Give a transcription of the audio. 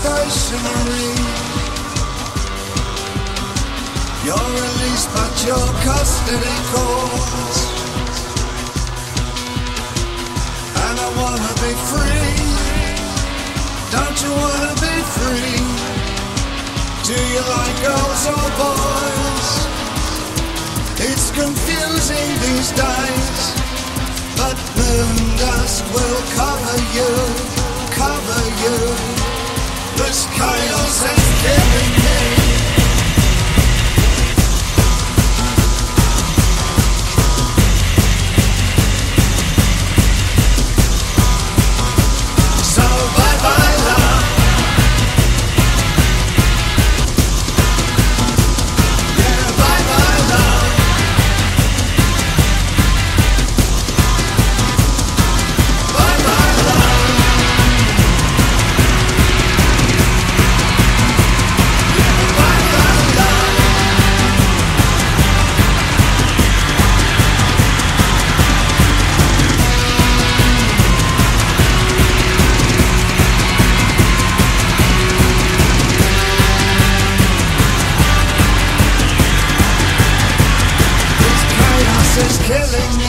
stationary. You're released but your custody calls. And I wanna be free. Don't you wanna be free? Do you like girls or boys? It's confusing these days, but moon dust will cover you, cover you. This chaos is killing me. So bye bye love. Yeah, bye bye love. Bye bye love. Yeah, bye bye love. This chaos is killing me.